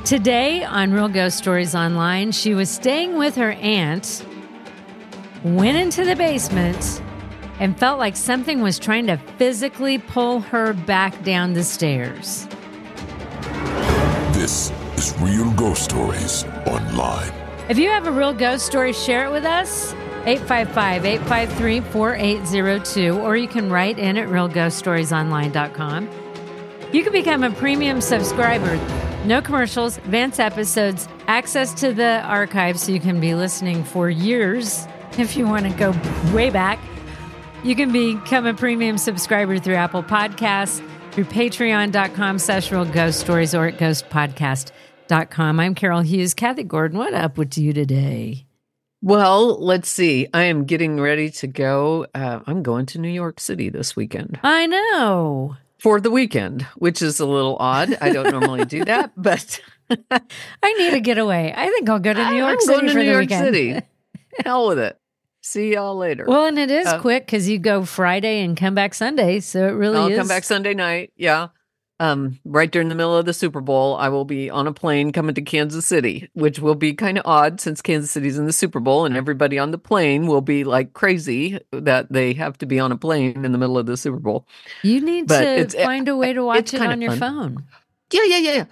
Today on Real Ghost Stories Online, she was staying with her aunt, went into the basement, and felt like something was trying to physically pull her back down the stairs. This is Real Ghost Stories Online. If you have a real ghost story, share it with us. 855-853-4802, or you can write in at realghoststoriesonline.com. You can become a premium subscriber. No commercials, advanced episodes, access to the archives so you can be listening for years if you want to go way back. You can become a premium subscriber through Apple Podcasts, through patreon.com/realghoststories, or at ghostpodcast.com. I'm Carol Hughes. Kathy Gordon, what up with you today? Well, let's see. I am getting ready to go. I'm going to New York City this weekend. I know. For the weekend, which is a little odd. I don't normally do that, but I need a getaway. I think I'll go to New York City for the weekend. City. Hell with it. See y'all later. Well, and it is quick because you go Friday and come back Sunday, so it really I'll is. come back Sunday night. Yeah. Right during the middle of the Super Bowl, I will be on a plane coming to Kansas City, which will be kind of odd since Kansas City's in the Super Bowl and everybody on the plane will be like crazy that they have to be on a plane in the middle of the Super Bowl. You need to find a way to watch it on your phone. Yeah.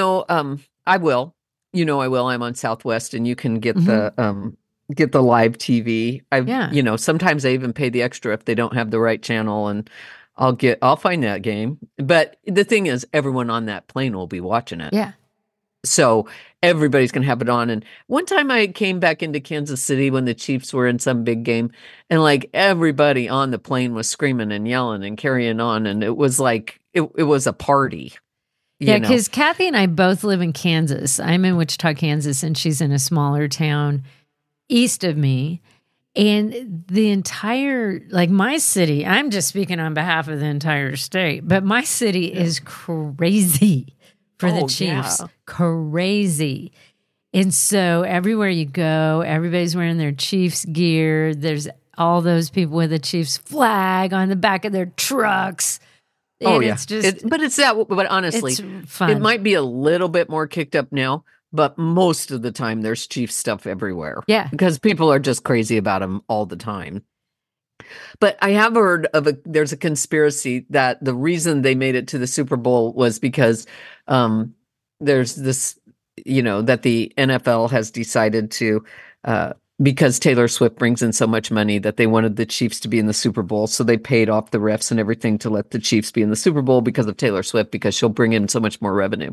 I will. I will. I'm on Southwest and you can get the live TV. Sometimes I even pay the extra if they don't have the right channel, and I'll find that game. But the thing is, everyone on that plane will be watching it. Yeah. So everybody's going to have it on. And one time I came back into Kansas City when the Chiefs were in some big game, and like everybody on the plane was screaming and yelling and carrying on. And it was like, it was a party. Yeah, because Kathy and I both live in Kansas. I'm in Wichita, Kansas, and she's in a smaller town east of me. And the entire, like my city, I'm just speaking on behalf of the entire state, but my city is crazy for the Chiefs. Yeah. Crazy. And so everywhere you go, everybody's wearing their Chiefs gear. There's all those people with a Chiefs flag on the back of their trucks. And it's just, but honestly, it's fun. It might be a little bit more kicked up now. But most of the time, there's Chief stuff everywhere. Yeah. Because people are just crazy about them all the time. But I have heard there's a conspiracy that the reason they made it to the Super Bowl was because there's this, that the NFL has decided to, because Taylor Swift brings in so much money, that they wanted the Chiefs to be in the Super Bowl. So they paid off the refs and everything to let the Chiefs be in the Super Bowl because of Taylor Swift, because she'll bring in so much more revenue.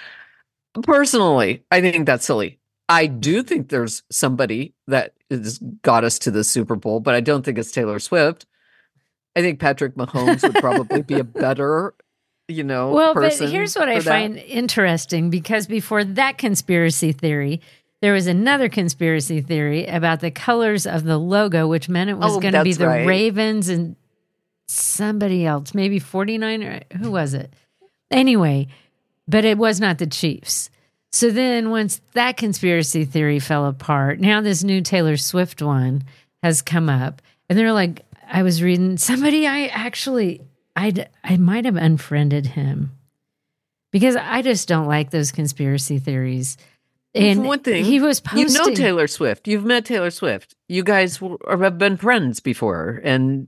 Personally, I think that's silly. I do think there's somebody that has got us to the Super Bowl, but I don't think it's Taylor Swift. I think Patrick Mahomes would probably be a better, person. But here's what I find interesting, because before that conspiracy theory, there was another conspiracy theory about the colors of the logo, which meant it was going to be the Ravens and somebody else, maybe 49er. Who was it? Anyway. But it was not the Chiefs. So then once that conspiracy theory fell apart, now this new Taylor Swift one has come up. And they're like, I was reading, somebody I might have unfriended him. Because I just don't like those conspiracy theories. And one thing, he was posting. Taylor Swift. You've met Taylor Swift. You guys have been friends before. And,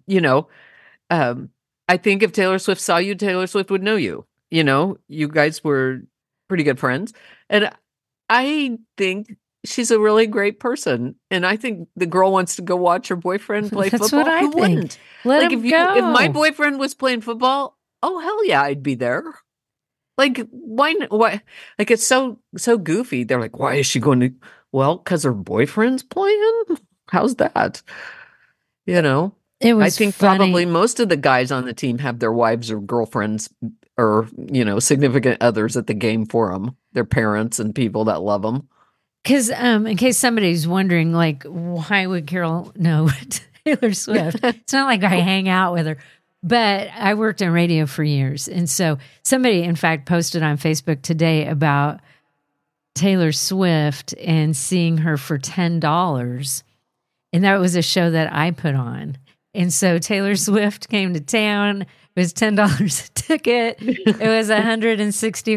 I think if Taylor Swift saw you, Taylor Swift would know you. You guys were pretty good friends. And I think she's a really great person. And I think the girl wants to go watch her boyfriend play That's football. What I Who think. Wouldn't? Let him go. If my boyfriend was playing football, oh, hell yeah, I'd be there. Like, why? Like, it's so goofy. They're like, why is she going to? Well, because her boyfriend's playing? How's that? It was I think funny. Probably most of the guys on the team have their wives or girlfriends or, significant others at the game for them, their parents and people that love them. Because in case somebody's wondering, like, why would Carol know Taylor Swift? It's not like I hang out with her. But I worked in radio for years. And so somebody, in fact, posted on Facebook today about Taylor Swift and seeing her for $10. And that was a show that I put on. And so Taylor Swift came to town. It was $10 a ticket. It was 160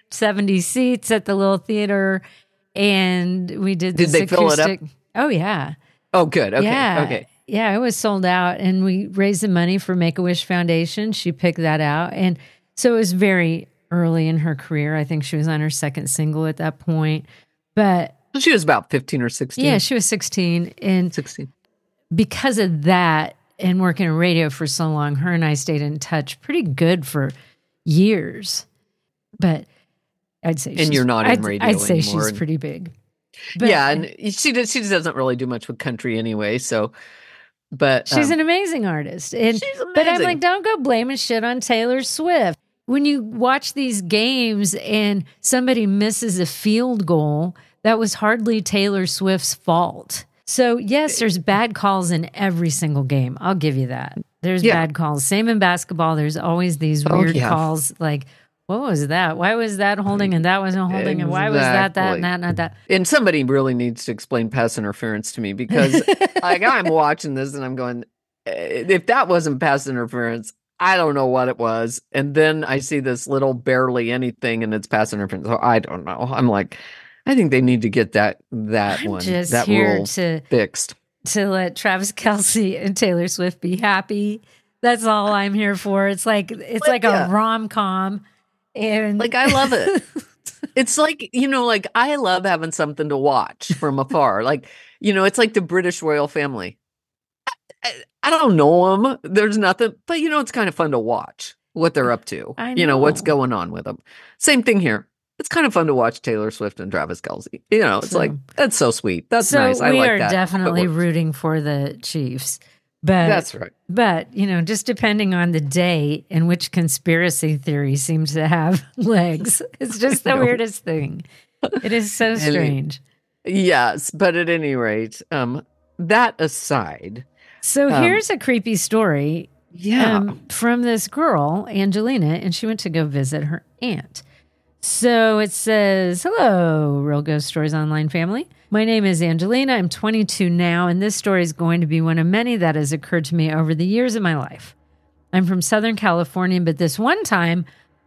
70 seats at the little theater, and we did this. Did they fill it up? Oh, yeah. Oh, good. Okay. Yeah. Okay. Yeah, it was sold out, and we raised the money for Make-A-Wish Foundation. She picked that out, and so it was very early in her career. I think she was on her second single at that point, but she was about 15 or 16. Yeah, she was 16, and 16. Because of that, and working in radio for so long, her and I stayed in touch pretty good for years. But I'd say, and you're not in radio I'd say anymore. She's pretty big. But, yeah, and she doesn't really do much with country anyway. So, but she's an amazing artist, and she's amazing. But I'm like, don't go blaming shit on Taylor Swift. When you watch these games and somebody misses a field goal, that was hardly Taylor Swift's fault. So, yes, there's bad calls in every single game. I'll give you that. There's bad calls. Same in basketball. There's always these weird calls like, what was that? Why was that holding and that wasn't holding? And why was that and that, not that? And somebody really needs to explain pass interference to me, because like, I'm watching this and I'm going, if that wasn't pass interference, I don't know what it was. And then I see this little barely anything and it's pass interference. So I don't know. I'm like, I think they need to get that rule fixed. To let Travis Kelce and Taylor Swift be happy. That's all I'm here for. It's like a rom-com. And like, I love it. It's like, like I love having something to watch from afar. Like, it's like the British royal family. I don't know them. There's nothing, but it's kind of fun to watch what they're up to. I know. What's going on with them. Same thing here. It's kind of fun to watch Taylor Swift and Travis Kelce. It's like, that's so sweet. That's nice. I like that. We are definitely rooting for the Chiefs. But that's right. But, just depending on the day in which conspiracy theory seems to have legs, it's just the weirdest thing. It is so strange. Yes. But at any rate, that aside. So here's a creepy story from this girl, Angelina, and she went to go visit her aunt. So it says, hello, Real Ghost Stories Online family. My name is Angelina. I'm 22 now, and this story is going to be one of many that has occurred to me over the years of my life. I'm from Southern California, but this one time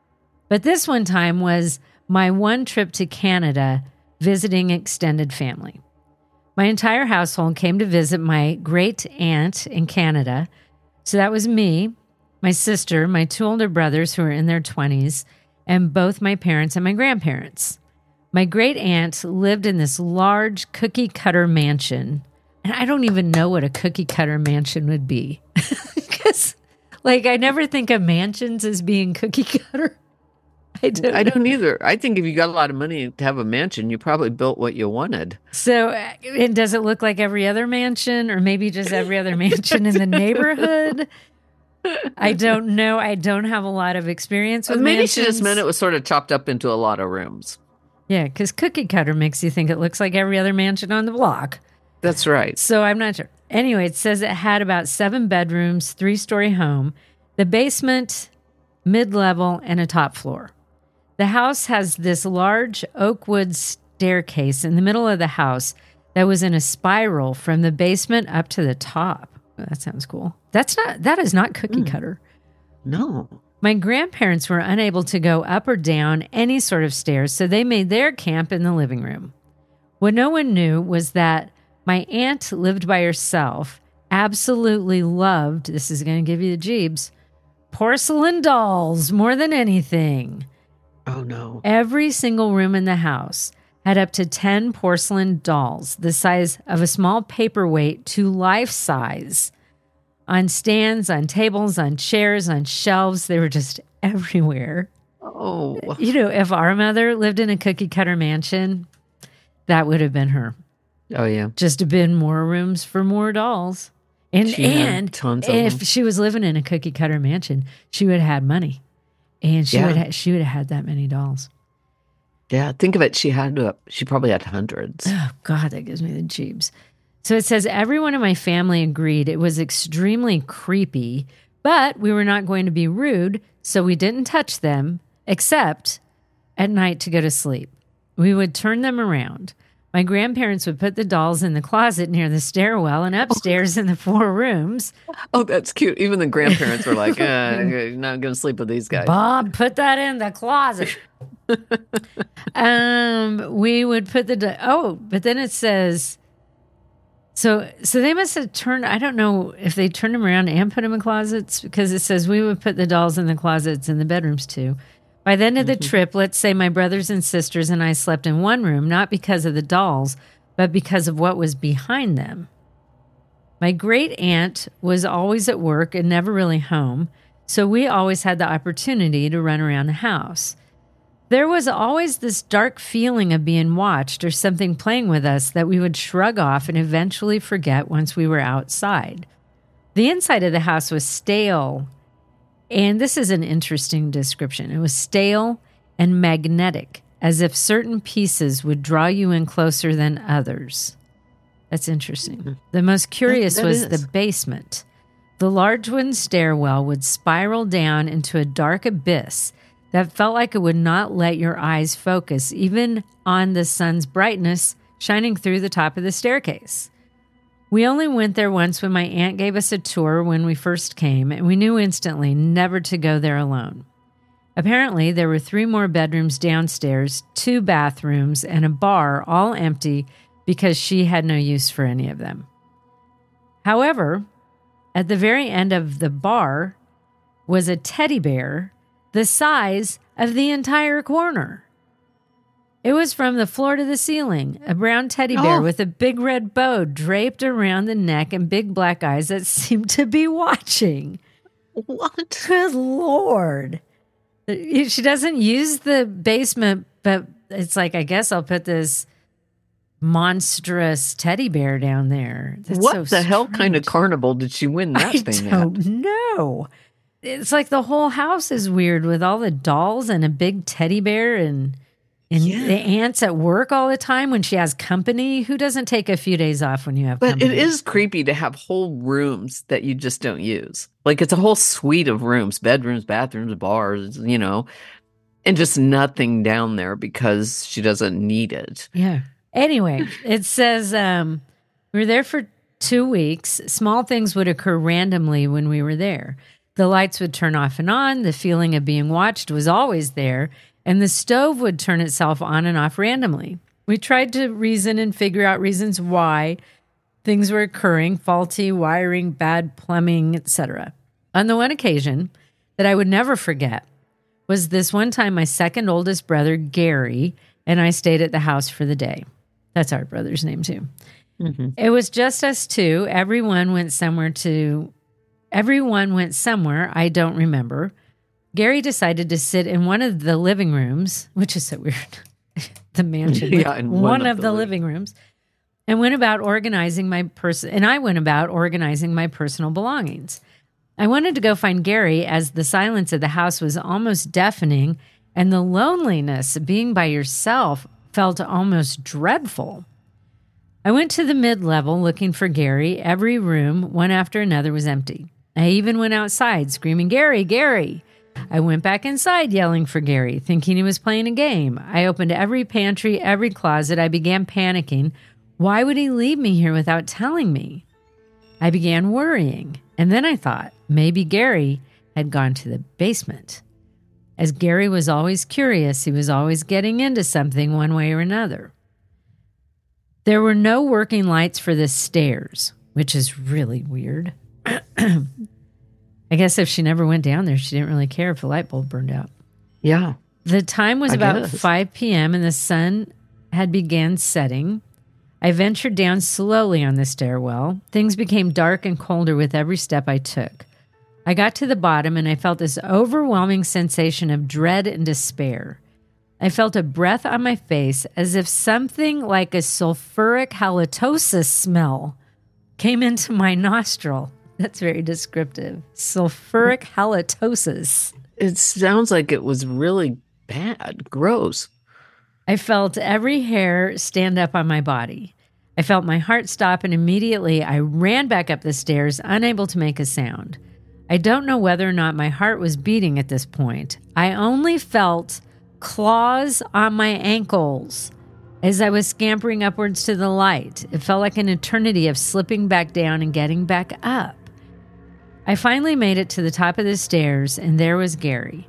was my one trip to Canada visiting extended family. My entire household came to visit my great aunt in Canada. So that was me, my sister, my two older brothers who are in their 20s, and both my parents and my grandparents. My great aunt lived in this large cookie cutter mansion. And I don't even know what a cookie cutter mansion would be. Because, I never think of mansions as being cookie cutter. I don't either. I think if you got a lot of money to have a mansion, you probably built what you wanted. So, and does it look like every other mansion, or maybe just every other mansion in the neighborhood? I don't know. I don't have a lot of experience with maybe mansions. She just meant it was sort of chopped up into a lot of rooms. Yeah, because cookie cutter makes you think it looks like every other mansion on the block. That's right. So I'm not sure. Anyway, it says it had about 7 bedrooms, 3-story home, the basement, mid-level, and a top floor. The house has this large oak wood staircase in the middle of the house that was in a spiral from the basement up to the top. Oh, that sounds cool. That is not cookie cutter. No. My grandparents were unable to go up or down any sort of stairs, so they made their camp in the living room. What no one knew was that my aunt lived by herself, absolutely loved, this is going to give you the jeebs, porcelain dolls more than anything. Oh, no. Every single room in the house had up to 10 porcelain dolls, the size of a small paperweight to life size, on stands, on tables, on chairs, on shelves. They were just everywhere. Oh. If our mother lived in a cookie cutter mansion, that would have been her. Oh, yeah. Just have been more rooms for more dolls. And if she was living in a cookie cutter mansion, she would have had money. And she would have had that many dolls. Yeah, think of it. She probably had hundreds. Oh, God, that gives me the jeebs. So it says, everyone in my family agreed it was extremely creepy, but we were not going to be rude, so we didn't touch them, except at night to go to sleep. We would turn them around. My grandparents would put the dolls in the closet near the stairwell and upstairs in the 4 rooms. Oh, that's cute. Even the grandparents were like, not going to sleep with these guys. Bob, put that in the closet. We would put but then it says, so they must have turned, I don't know if they turned them around and put them in closets, because it says we would put the dolls in the closets in the bedrooms too. By the end of the trip, let's say my brothers and sisters and I slept in one room, not because of the dolls, but because of what was behind them. My great aunt was always at work and never really home, so we always had the opportunity to run around the house. There was always this dark feeling of being watched or something playing with us that we would shrug off and eventually forget once we were outside. The inside of the house was stale, and this is an interesting description. It was stale and magnetic, as if certain pieces would draw you in closer than others. That's interesting. The most curious was the basement. The large wooden stairwell would spiral down into a dark abyss that felt like it would not let your eyes focus, even on the sun's brightness shining through the top of the staircase. We only went there once when my aunt gave us a tour when we first came, and we knew instantly never to go there alone. Apparently, there were 3 more bedrooms downstairs, 2 bathrooms, and a bar, all empty, because she had no use for any of them. However, at the very end of the bar was a teddy bear the size of the entire corner. It was from the floor to the ceiling, a brown teddy bear with a big red bow draped around the neck and big black eyes that seemed to be watching. What? Good Lord. She doesn't use the basement, but it's like, I guess I'll put this monstrous teddy bear down there. That's what the hell kind of carnival did she win that thing at? I don't know. It's like the whole house is weird with all the dolls and a big teddy bear and the aunt's at work all the time when she has company. Who doesn't take a few days off when you have company? But it is creepy to have whole rooms that you just don't use. Like it's a whole suite of rooms, bedrooms, bathrooms, bars, and just nothing down there because she doesn't need it. Yeah. Anyway, it says we were there for 2 weeks. Small things would occur randomly when we were there. The lights would turn off and on. The feeling of being watched was always there. And the stove would turn itself on and off randomly. We tried to reason and figure out reasons why things were occurring, faulty wiring, bad plumbing, etc. On the one occasion that I would never forget was this one time my second oldest brother, Gary, and I stayed at the house for the day. That's our brother's name too. Mm-hmm. It was just us two. Everyone went somewhere, I don't remember. Gary decided to sit in one of the living rooms, which is so weird. The mansion, in one of the living rooms, and went about organizing my personal belongings. I wanted to go find Gary, as the silence of the house was almost deafening, and the loneliness of being by yourself felt almost dreadful. I went to the mid-level looking for Gary. Every room, one after another, was empty. I even went outside screaming, "Gary, Gary!" I went back inside yelling for Gary, thinking he was playing a game. I opened every pantry, every closet. I began panicking. Why would he leave me here without telling me? I began worrying, and then I thought maybe Gary had gone to the basement. As Gary was always curious, he was always getting into something one way or another. There were no working lights for the stairs, which is really weird. I guess if she never went down there, she didn't really care if the light bulb burned out. Yeah. The time was about 5 p.m. and the sun had begun setting. I ventured down slowly on the stairwell. Things became dark and colder with every step I took. I got to the bottom and I felt this overwhelming sensation of dread and despair. I felt a breath on my face as if something like a sulfuric halitosis smell came into my nostril. That's very descriptive. Sulfuric halitosis. It sounds like it was really bad. Gross. I felt every hair stand up on my body. I felt my heart stop, and immediately I ran back up the stairs, unable to make a sound. I don't know whether or not my heart was beating at this point. I only felt claws on my ankles as I was scampering upwards to the light. It felt like an eternity of slipping back down and getting back up. I finally made it to the top of the stairs, and there was Gary.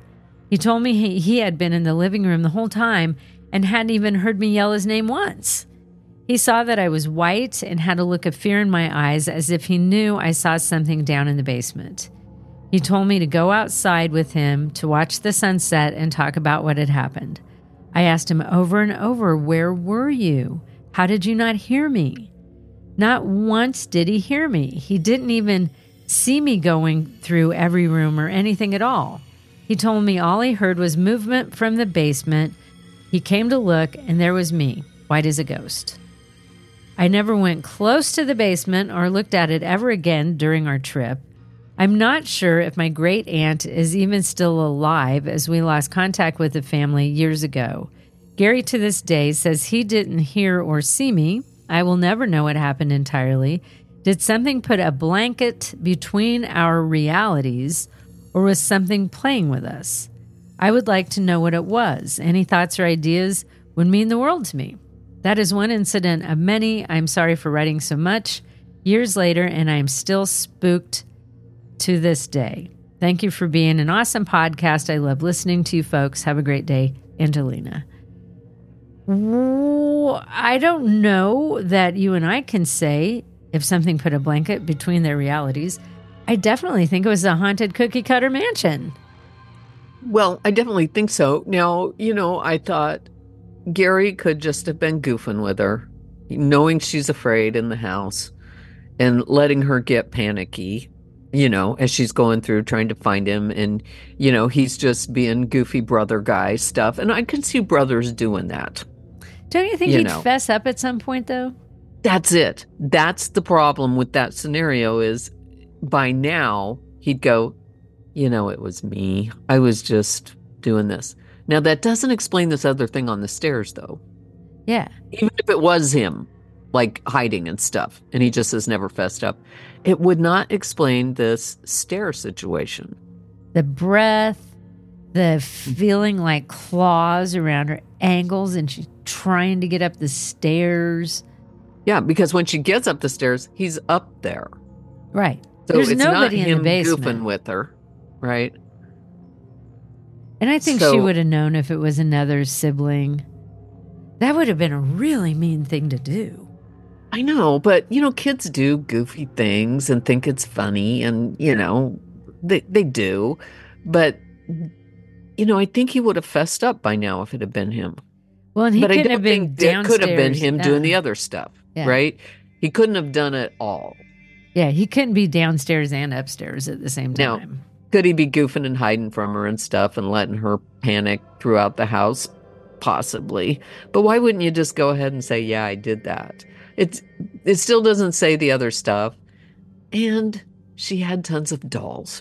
He told me he had been in the living room the whole time and hadn't even heard me yell his name once. He saw that I was white and had a look of fear in my eyes as if he knew I saw something down in the basement. He told me to go outside with him to watch the sunset and talk about what had happened. I asked him over and over, "Where were you? How did you not hear me?" Not once did he hear me. He didn't even see me going through every room or anything at all. He told me all he heard was movement from the basement. He came to look, and there was me, white as a ghost. I never went close to the basement or looked at it ever again during our trip. I'm not sure if my great aunt is even still alive, as we lost contact with the family years ago. Gary to this day says he didn't hear or see me. I will never know what happened entirely. Did something put a blanket between our realities, or was something playing with us? I would like to know what it was. Any thoughts or ideas would mean the world to me. That is one incident of many. I'm sorry for writing so much years later, and I am still spooked to this day. Thank you for being an awesome podcast. I love listening to you folks. Have a great day, Angelina. I don't know that you and I can say if something put a blanket between their realities. I definitely think it was a haunted cookie cutter mansion. Well, I definitely think so. Now, I thought Gary could just have been goofing with her, knowing she's afraid in the house and letting her get panicky, as she's going through trying to find him. And, he's just being goofy brother guy stuff. And I can see brothers doing that. Don't you think he'd fess up at some point, though? That's it. That's the problem with that scenario is by now he'd go, it was me. I was just doing this. Now, that doesn't explain this other thing on the stairs, though. Yeah. Even if it was him, like hiding and stuff, and he just has never fessed up, it would not explain this stair situation. The breath, the feeling like claws around her ankles, and she's trying to get up the stairs. Yeah, because when she gets up the stairs, he's up there. Right. So There's it's nobody not in him the basement. goofing with her, right? And I think she would have known if it was another sibling. That would have been a really mean thing to do. I know, but, kids do goofy things and think it's funny and, they do. But, I think he would have fessed up by now if it had been him. Well, and he couldn't have been downstairs. It could have been him doing the other stuff, right? He couldn't have done it all. Yeah, he couldn't be downstairs and upstairs at the same time. Now, could he be goofing and hiding from her and stuff and letting her panic throughout the house? Possibly. But why wouldn't you just go ahead and say, yeah, I did that? It still doesn't say the other stuff. And she had tons of dolls.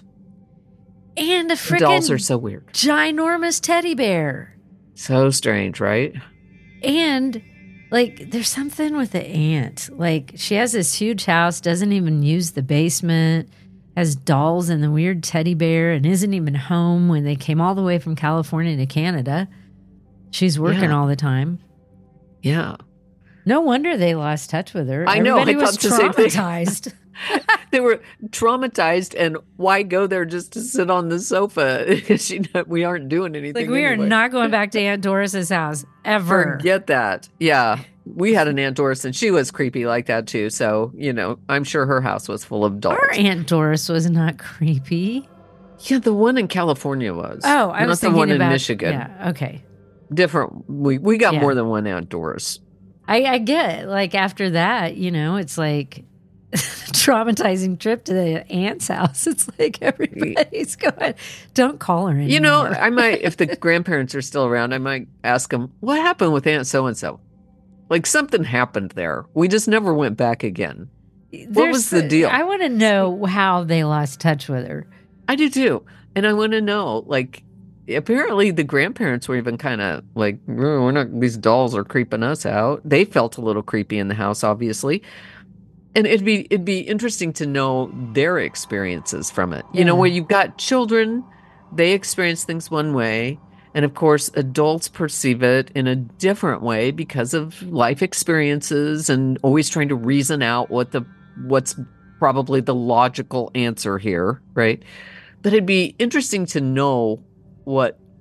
And a freaking dolls are so weird. Ginormous teddy bear. So strange, right? And there's something with the aunt. She has this huge house, doesn't even use the basement, has dolls and the weird teddy bear, and isn't even home when they came all the way from California to Canada. She's working all the time. Yeah. No wonder they lost touch with her. I know. Everybody was traumatized. They were traumatized, and why go there just to sit on the sofa? We aren't doing anything. We are not going back to Aunt Doris's house ever. Forget that. Yeah, we had an Aunt Doris, and she was creepy like that too. So I'm sure her house was full of dolls. Our Aunt Doris was not creepy. Yeah, the one in California was. Oh, I was thinking the one about in Michigan. Yeah, okay. Different. We got more than one Aunt Doris. I get it. After that, it's like traumatizing trip to the aunt's house. It's like everybody's going, don't call her anymore. I might, if the grandparents are still around, I might ask them, what happened with Aunt so-and-so? Something happened there. We just never went back again. What was the deal? I want to know how they lost touch with her. I do too. And I want to know, apparently the grandparents were even kind of these dolls are creeping us out. They felt a little creepy in the house, obviously. And it'd be interesting to know their experiences from it. Where you've got children, they experience things one way. And of course, adults perceive it in a different way because of life experiences and always trying to reason out what's probably the logical answer here, right? But it'd be interesting to know what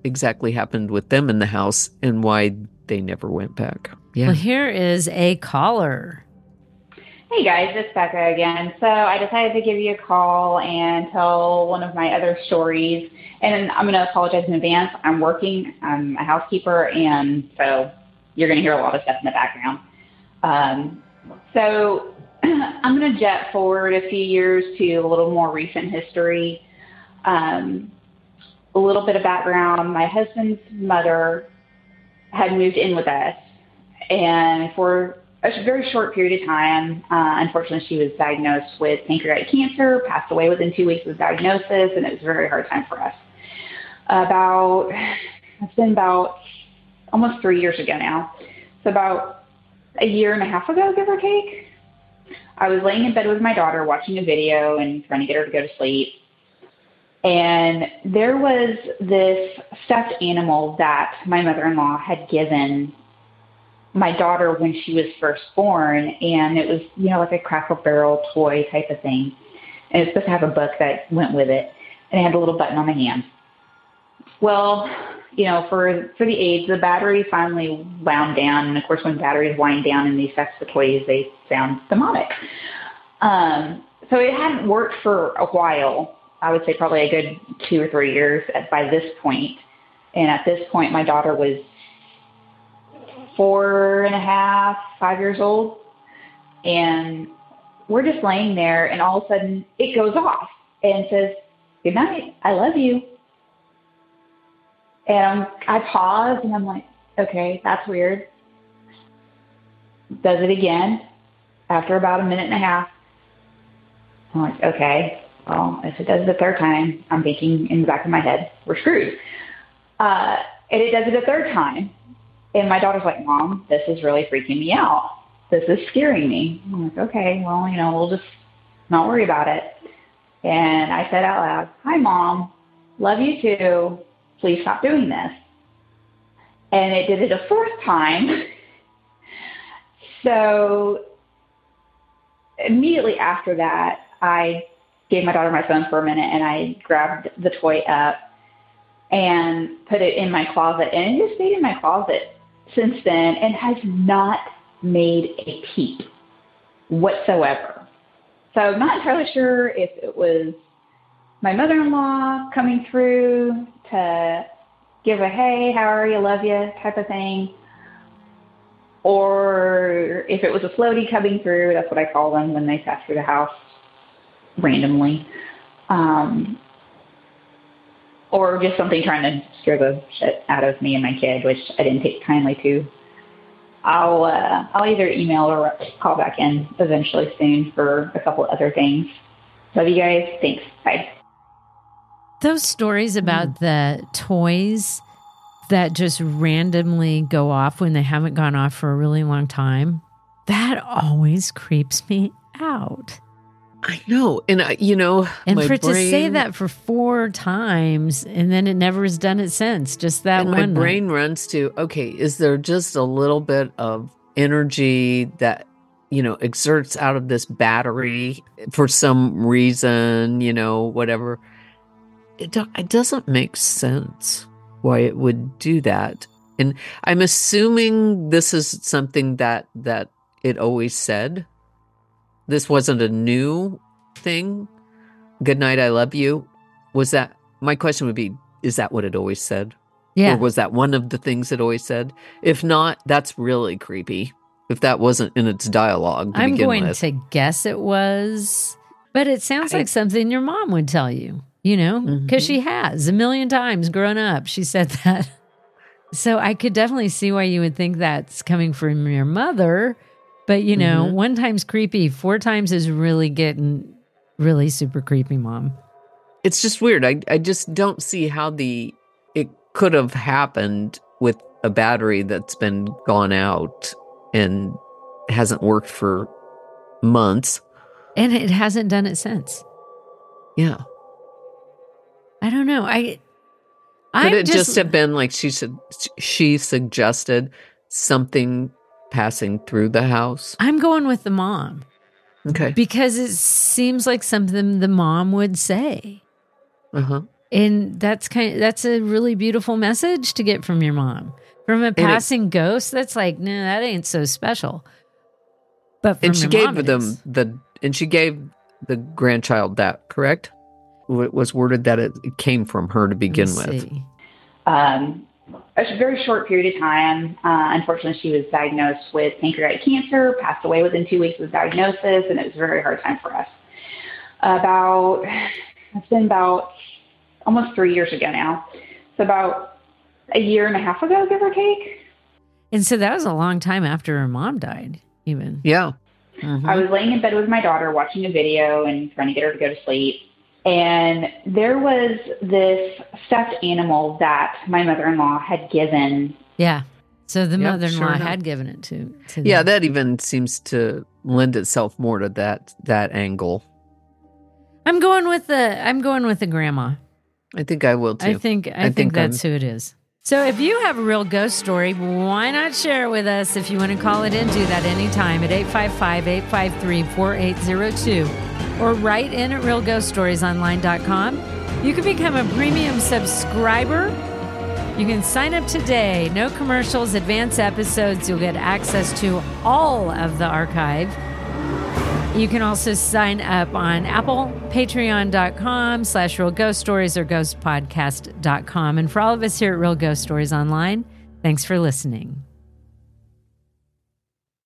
exactly happened with them in the house and why they never went back. Yeah. Well, here is a caller. Hey guys, it's Becca again. So I decided to give you a call and tell one of my other stories. And I'm going to apologize in advance. I'm working. I'm a housekeeper, and so you're going to hear a lot of stuff in the background. So I'm going to jet forward a few years to a little more recent history. A little bit of background. My husband's mother had moved in with us, and for a very short period of time, unfortunately, she was diagnosed with pancreatic cancer, passed away within 2 weeks of diagnosis, and it was a very hard time for us. It's been about almost 3 years ago now. So about a year and a half ago, give or take, I was laying in bed with my daughter watching a video and trying to get her to go to sleep. And there was this stuffed animal that my mother-in-law had given my daughter when she was first born, and it was, like a Cracker Barrel toy type of thing. And it was supposed to have a book that went with it, and it had a little button on the hand. Well, for the age, the battery finally wound down, and of course, when batteries wind down in these types of toys, they sound demonic. So it hadn't worked for a while. I would say probably a good 2 or 3 years by this point. And at this point, my daughter was 4.5, 5 years old. And we're just laying there, and all of a sudden it goes off and says, "Good night, I love you." And I pause, and I'm like, okay, that's weird. Does it again after about a minute and a half. I'm like, okay, well, if it does it the third time, I'm thinking in the back of my head, we're screwed. And it does it a third time. And my daughter's like, "Mom, this is really freaking me out. This is scaring me." I'm like, okay, well, we'll just not worry about it. And I said out loud, "Hi, Mom. Love you too. Please stop doing this." And it did it a fourth time. So immediately after that, I gave my daughter my phone for a minute, and I grabbed the toy up and put it in my closet. And it just stayed in my closet since then and has not made a peep whatsoever. So I'm not entirely sure if it was my mother-in-law coming through to give a "hey, how are you, love you" type of thing, or if it was a floaty coming through. That's what I call them when they pass through the house randomly, or just something trying to scare the shit out of me and my kid, which I didn't take kindly to. I'll either email or call back in eventually soon for a couple other things. Love you guys. Thanks. Bye. Those stories about the toys that just randomly go off when they haven't gone off for a really long time, that always creeps me out. I know. And, and for to say that for 4 times and then it never has done it since, just that one. And my brain runs to, okay, is there just a little bit of energy that, exerts out of this battery for some reason, whatever? It doesn't make sense why it would do that. And I'm assuming this is something that it always said. This wasn't a new thing. "Good night, I love you." Was that, my question would be, is that what it always said? Yeah. Or was that one of the things it always said? If not, that's really creepy. If that wasn't in its dialogue to I'm begin going with. to guess it was, but it sounds like something your mom would tell you, because she has a million times grown up. She said that. So I could definitely see why you would think that's coming from your mother. But, 1 time's creepy. 4 times is really getting really super creepy, Mom. It's just weird. I just don't see how it could have happened with a battery that's been gone out and hasn't worked for months. And it hasn't done it since. Yeah. I don't know. Could it just have been like she suggested something passing through the house? I'm going with the mom. Okay. Because it seems like something the mom would say. Uh-huh. And that's a really beautiful message to get from your mom. From a passing ghost, that's like, no, that ain't so special. But from she gave she gave the grandchild that, correct? It was worded that it came from her to begin with. A very short period of time. Unfortunately, she was diagnosed with pancreatic cancer, passed away within 2 weeks of diagnosis, and it was a very hard time for us. It's been about almost 3 years ago now. So about a year and a half ago, give or take. And so that was a long time after her mom died, even. Yeah. Mm-hmm. I was laying in bed with my daughter watching a video and trying to get her to go to sleep. And there was this stuffed animal that my mother-in-law had given. Yeah. So the mother-in-law had given it to them. Yeah, that even seems to lend itself more to that angle. I'm going with the grandma. I think I will too. I think that's who it is. So if you have a real ghost story, why not share it with us? If you want to call it in, do that anytime at 855-853-4802 or write in at realghoststoriesonline.com. You can become a premium subscriber. You can sign up today. No commercials, advanced episodes. You'll get access to all of the archive. You can also sign up on Apple, patreon.com/Real Ghost Stories or ghostpodcast.com. And for all of us here at Real Ghost Stories Online, thanks for listening.